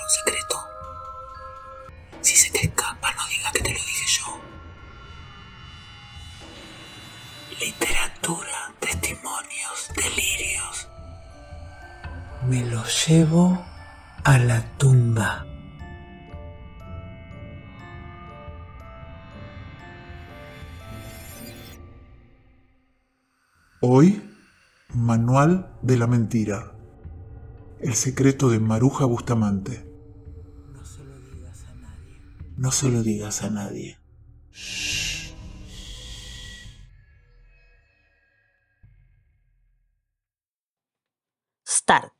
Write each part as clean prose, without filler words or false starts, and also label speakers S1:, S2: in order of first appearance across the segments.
S1: un secreto. Si se te escapa, no diga que te lo dije yo. Literatura, testimonios, delirios. Me lo llevo a la tumba.
S2: Hoy, Manual de la Mentira. El secreto de Maruja Bustamante.
S1: No se lo digas a nadie.
S2: No se lo digas a nadie.
S3: Start.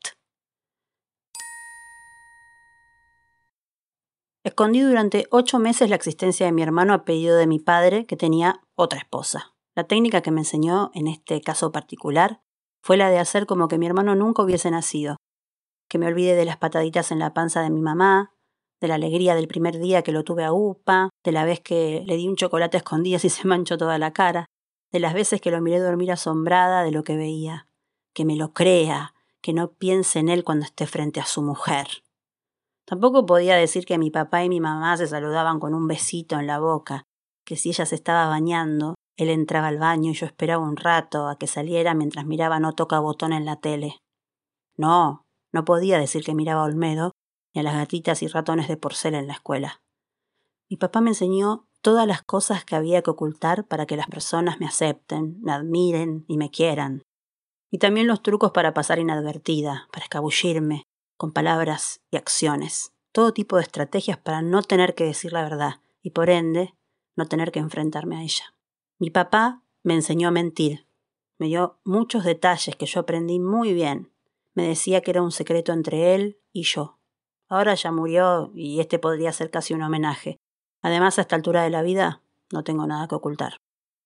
S3: Escondí durante 8 meses la existencia de mi hermano a pedido de mi padre, que tenía otra esposa. La técnica que me enseñó en este caso particular fue la de hacer como que mi hermano nunca hubiese nacido, que me olvide de las pataditas en la panza de mi mamá, de la alegría del primer día que lo tuve a UPA, de la vez que le di un chocolate a escondidas y se manchó toda la cara, de las veces que lo miré dormir asombrada de lo que veía, que me lo crea, que no piense en él cuando esté frente a su mujer. Tampoco podía decir que mi papá y mi mamá se saludaban con un besito en la boca, que si ella se estaba bañando, él entraba al baño y yo esperaba un rato a que saliera mientras miraba No Toca Botón en la tele. No podía decir que miraba a Olmedo ni a las gatitas y ratones de Porcel en la escuela. Mi papá me enseñó todas las cosas que había que ocultar para que las personas me acepten, me admiren y me quieran. Y también los trucos para pasar inadvertida, para escabullirme, con palabras y acciones. Todo tipo de estrategias para no tener que decir la verdad y, por ende, no tener que enfrentarme a ella. Mi papá me enseñó a mentir. Me dio muchos detalles que yo aprendí muy bien. Me decía que era un secreto entre él y yo. Ahora ya murió y este podría ser casi un homenaje. Además, a esta altura de la vida, no tengo nada que ocultar.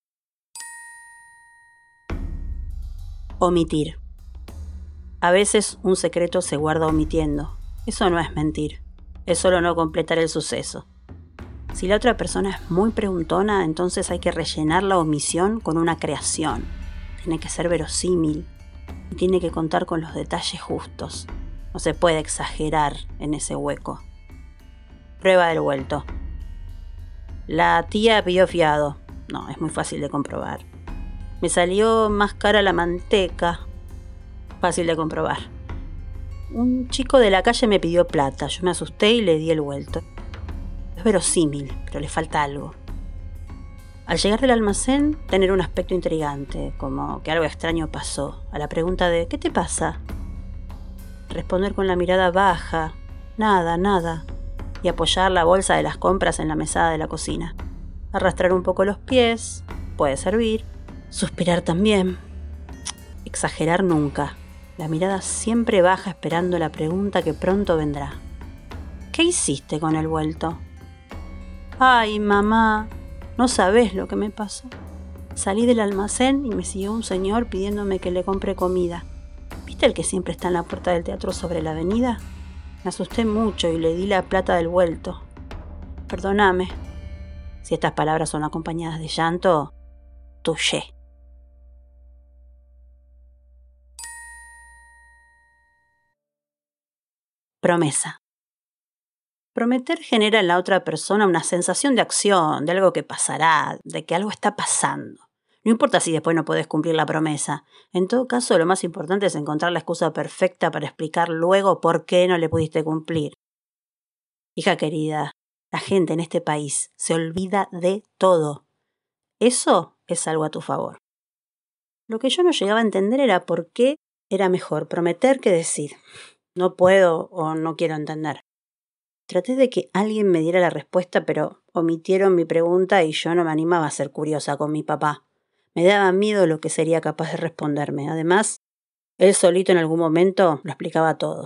S3: Omitir. A veces un secreto se guarda omitiendo. Eso no es mentir. Es solo no completar el suceso. Si la otra persona es muy preguntona, entonces hay que rellenar la omisión con una creación. Tiene que ser verosímil y tiene que contar con los detalles justos. No se puede exagerar en ese hueco. Prueba del vuelto. La tía pidió fiado. No, es muy fácil de comprobar. Me salió más cara la manteca. Fácil de comprobar. Un chico de la calle me pidió plata. Yo me asusté y le di el vuelto. Es verosímil, pero le falta algo. Al llegar del almacén, tener un aspecto intrigante, como que algo extraño pasó. A la pregunta de ¿qué te pasa? Responder con la mirada baja, nada, y apoyar la bolsa de las compras en la mesada de la cocina. Arrastrar un poco los pies, puede servir. Suspirar también. Exagerar nunca. La mirada siempre baja esperando la pregunta que pronto vendrá. ¿Qué hiciste con el vuelto? Ay, mamá, no sabés lo que me pasó. Salí del almacén y me siguió un señor pidiéndome que le compre comida. ¿Viste el que siempre está en la puerta del teatro sobre la avenida? Me asusté mucho y le di la plata del vuelto. Perdóname. Si estas palabras son acompañadas de llanto, touché. Promesa. Prometer genera en la otra persona una sensación de acción, de algo que pasará, de que algo está pasando. No importa si después no podés cumplir la promesa. En todo caso, lo más importante es encontrar la excusa perfecta para explicar luego por qué no le pudiste cumplir. Hija querida, la gente en este país se olvida de todo. Eso es algo a tu favor. Lo que yo no llegaba a entender era por qué era mejor prometer que decir. No puedo o no quiero entender. Traté de que alguien me diera la respuesta, pero omitieron mi pregunta y yo no me animaba a ser curiosa con mi papá. Me daba miedo lo que sería capaz de responderme. Además, él solito en algún momento lo explicaba todo.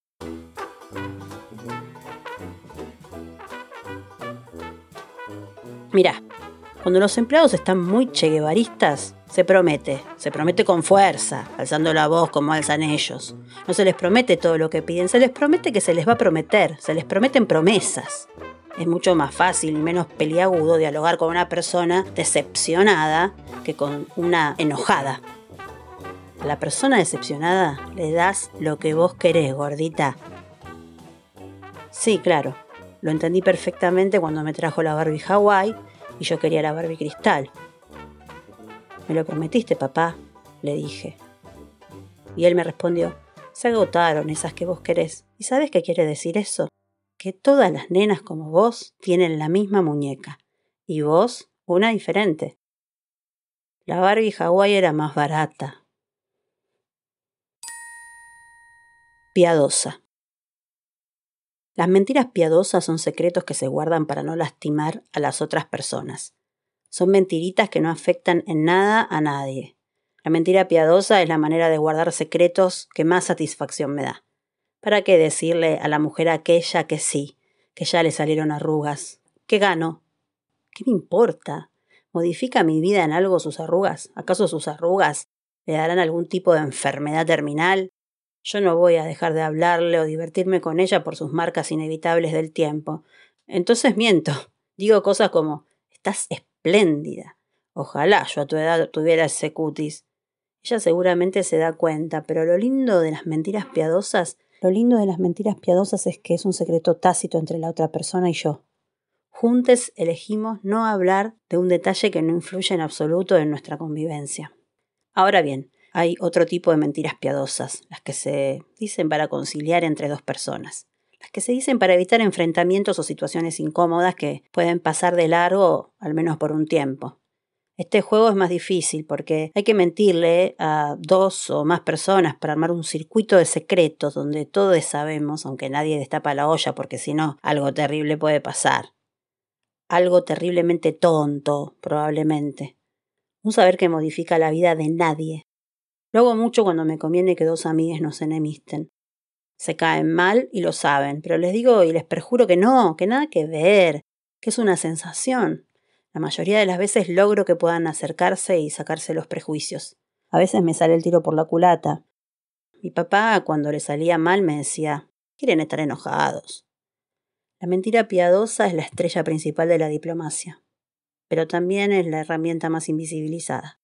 S3: Mirá, cuando los empleados están muy cheguevaristas, se promete con fuerza, alzando la voz como alzan ellos. No se les promete todo lo que piden, se les promete que se les va a prometer, se les prometen promesas. Es mucho más fácil y menos peliagudo dialogar con una persona decepcionada que con una enojada. A la persona decepcionada le das lo que vos querés, gordita. Sí, claro. Lo entendí perfectamente cuando me trajo la Barbie Hawái y yo quería la Barbie Cristal. «Me lo prometiste, papá», le dije. Y él me respondió: «Se agotaron esas que vos querés. ¿Y sabés qué quiere decir eso? Que todas las nenas como vos tienen la misma muñeca. Y vos, una diferente». La Barbie Hawái era más barata. Piadosa. Las mentiras piadosas son secretos que se guardan para no lastimar a las otras personas. Son mentiritas que no afectan en nada a nadie. La mentira piadosa es la manera de guardar secretos que más satisfacción me da. ¿Para qué decirle a la mujer aquella que sí, que ya le salieron arrugas? ¿Qué gano? ¿Qué me importa? ¿Modifica mi vida en algo sus arrugas? ¿Acaso sus arrugas le darán algún tipo de enfermedad terminal? Yo no voy a dejar de hablarle o divertirme con ella por sus marcas inevitables del tiempo. Entonces miento. Digo cosas como: «Estás espléndida. Ojalá yo a tu edad tuviera ese cutis». Ella seguramente se da cuenta, pero lo lindo de las mentiras piadosas es que es un secreto tácito entre la otra persona y yo. Juntos elegimos no hablar de un detalle que no influye en absoluto en nuestra convivencia. Ahora bien, hay otro tipo de mentiras piadosas, las que se dicen para conciliar entre dos personas, las que se dicen para evitar enfrentamientos o situaciones incómodas que pueden pasar de largo, al menos por un tiempo. Este juego es más difícil porque hay que mentirle a 2 o más personas para armar un circuito de secretos donde todos sabemos, aunque nadie destapa la olla porque si no, algo terrible puede pasar. Algo terriblemente tonto, probablemente. Un saber que modifica la vida de nadie. Lo hago mucho cuando me conviene que 2 amigues no se enemisten. Se caen mal y lo saben, pero les digo y les perjuro que no, que nada que ver, que es una sensación. La mayoría de las veces logro que puedan acercarse y sacarse los prejuicios. A veces me sale el tiro por la culata. Mi papá, cuando le salía mal, me decía: «Quieren estar enojados». La mentira piadosa es la estrella principal de la diplomacia, pero también es la herramienta más invisibilizada.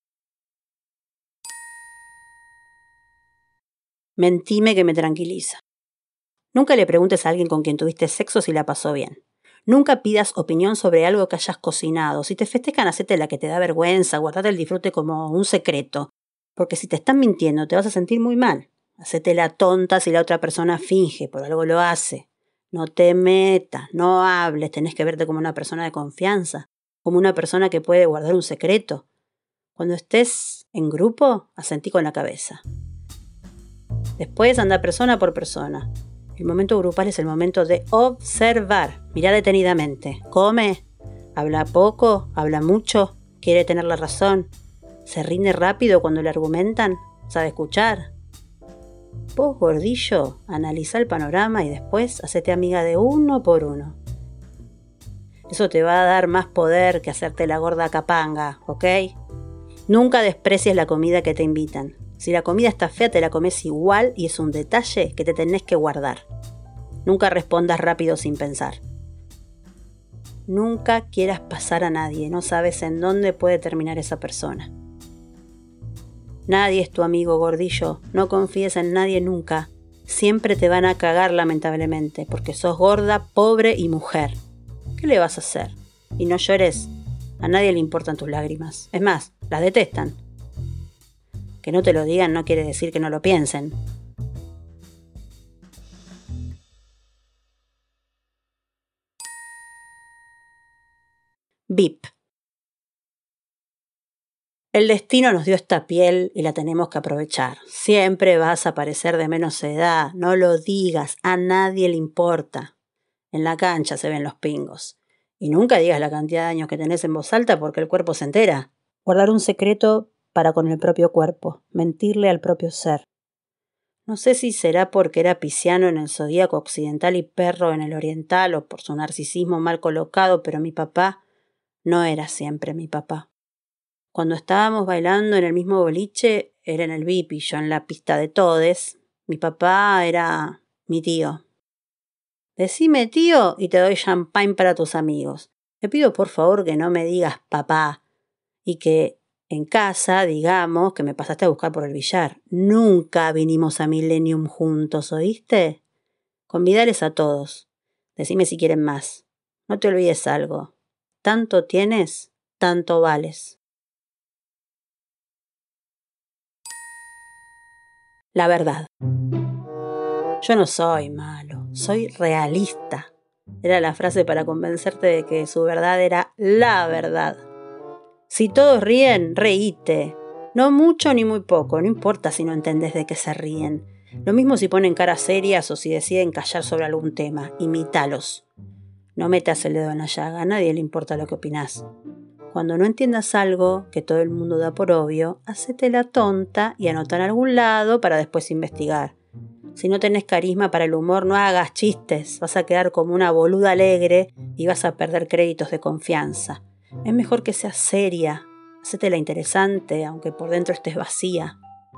S3: Mentime que me tranquiliza. Nunca le preguntes a alguien con quien tuviste sexo si la pasó bien. Nunca pidas opinión sobre algo que hayas cocinado. Si te festejan, hacete la que te da vergüenza, guardate el disfrute como un secreto. Porque si te están mintiendo, te vas a sentir muy mal. Hacete la tonta si la otra persona finge, por algo lo hace. No te metas, no hables, tenés que verte como una persona de confianza, como una persona que puede guardar un secreto. Cuando estés en grupo, asentí con la cabeza. Después anda persona por persona. El momento grupal es el momento de observar. Mirá detenidamente. ¿Come? ¿Habla poco? ¿Habla mucho? ¿Quiere tener la razón? ¿Se rinde rápido cuando le argumentan? ¿Sabe escuchar? Vos, gordillo, analiza el panorama y después hacete amiga de uno por uno. Eso te va a dar más poder que hacerte la gorda capanga, ¿ok? Nunca desprecies la comida que te invitan. Si la comida está fea, te la comes igual y es un detalle que te tenés que guardar. Nunca respondas rápido sin pensar. Nunca quieras pasar a nadie, no sabes en dónde puede terminar esa persona. Nadie es tu amigo, gordillo, no confíes en nadie nunca. Siempre te van a cagar, lamentablemente, porque sos gorda, pobre y mujer. ¿Qué le vas a hacer? Y no llores, a nadie le importan tus lágrimas. Es más, las detestan. Que no te lo digan no quiere decir que no lo piensen. VIP. El destino nos dio esta piel y la tenemos que aprovechar. Siempre vas a parecer de menos edad, no lo digas, a nadie le importa. En la cancha se ven los pingos. Y nunca digas la cantidad de años que tenés en voz alta porque el cuerpo se entera. Guardar un secreto para con el propio cuerpo, mentirle al propio ser. No sé si será porque era pisciano en el zodíaco occidental y perro en el oriental o por su narcisismo mal colocado, pero mi papá no era siempre mi papá. Cuando estábamos bailando en el mismo boliche, era en el VIP y yo en la pista de todes, mi papá era mi tío. Decime tío y te doy champagne para tus amigos. Te pido por favor que no me digas papá y que en casa digamos que me pasaste a buscar por el billar. Nunca vinimos a Millennium juntos, ¿oíste? Convidales a todos. Decime si quieren más. No te olvides algo. Tanto tienes, tanto vales. La verdad. Yo no soy malo, soy realista. Era la frase para convencerte de que su verdad era la verdad. Si todos ríen, reíte. No mucho ni muy poco, no importa si no entendés de qué se ríen. Lo mismo si ponen caras serias o si deciden callar sobre algún tema. Imítalos. No metas el dedo en la llaga, a nadie le importa lo que opinás. Cuando no entiendas algo que todo el mundo da por obvio, hacete la tonta y anota en algún lado para después investigar. Si no tenés carisma para el humor, no hagas chistes, vas a quedar como una boluda alegre y vas a perder créditos de confianza. Es mejor que seas seria, hacete la interesante, aunque por dentro estés vacía.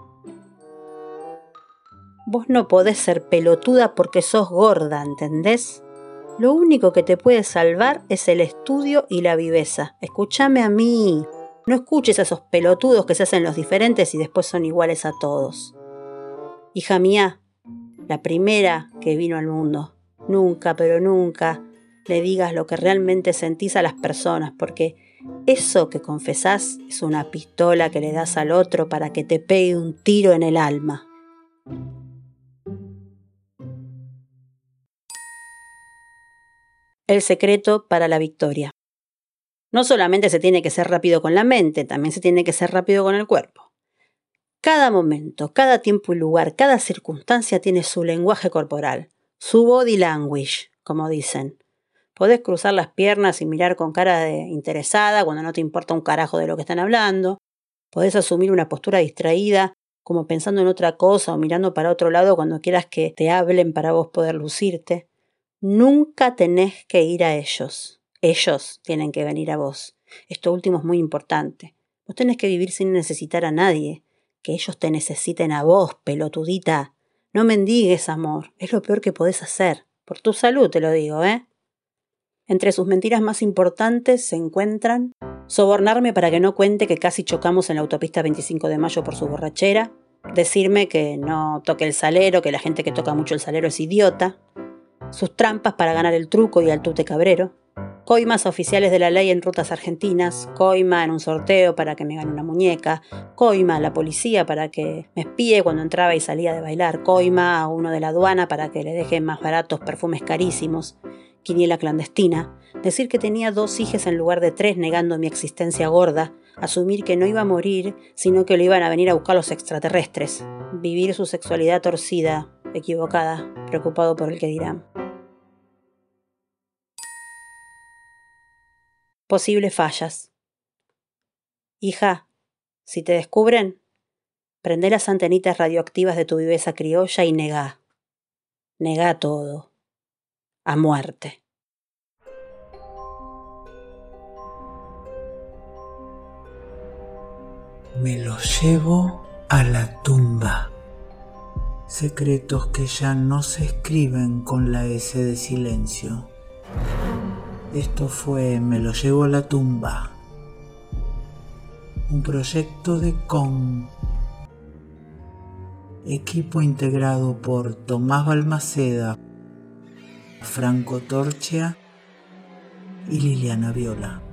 S3: Vos no podés ser pelotuda porque sos gorda, ¿entendés? Lo único que te puede salvar es el estudio y la viveza. Escúchame a mí. No escuches a esos pelotudos que se hacen los diferentes y después son iguales a todos. Hija mía, la primera que vino al mundo. Nunca, pero nunca le digas lo que realmente sentís a las personas, porque eso que confesás es una pistola que le das al otro para que te pegue un tiro en el alma. El secreto para la victoria. No solamente se tiene que ser rápido con la mente, también se tiene que ser rápido con el cuerpo. Cada momento, cada tiempo y lugar, cada circunstancia tiene su lenguaje corporal, su body language, como dicen. Podés cruzar las piernas y mirar con cara de interesada cuando no te importa un carajo de lo que están hablando. Podés asumir una postura distraída, como pensando en otra cosa o mirando para otro lado cuando quieras que te hablen para vos poder lucirte. Nunca tenés que ir a ellos. Ellos tienen que venir a vos. Esto último es muy importante. Vos tenés que vivir sin necesitar a nadie. Que ellos te necesiten a vos, pelotudita. No mendigues amor. Es lo peor que podés hacer. Por tu salud te lo digo, ¿eh? Entre sus mentiras más importantes se encuentran sobornarme para que no cuente que casi chocamos en la autopista 25 de Mayo por su borrachera, decirme que no toque el salero, que la gente que toca mucho el salero es idiota, sus trampas para ganar el truco y al tute cabrero, coimas a oficiales de la ley en rutas argentinas, coima en un sorteo para que me gane una muñeca, coima a la policía para que me espíe cuando entraba y salía de bailar, coima a uno de la aduana para que le deje más baratos perfumes carísimos, quiniela clandestina, decir que tenía 2 hijas en lugar de 3 negando mi existencia gorda, asumir que no iba a morir sino que lo iban a venir a buscar los extraterrestres, vivir su sexualidad torcida, equivocada, preocupado por el que dirán. Posibles fallas. Hija, si te descubren, prende las antenitas radioactivas de tu viveza criolla y negá. Negá todo. A muerte.
S1: Me lo llevo a la tumba. Secretos que ya no se escriben con la S de silencio. Esto fue Me lo llevo a la tumba, un proyecto de CON, equipo integrado por Tomás Balmaceda, Franco Torchia y Liliana Viola.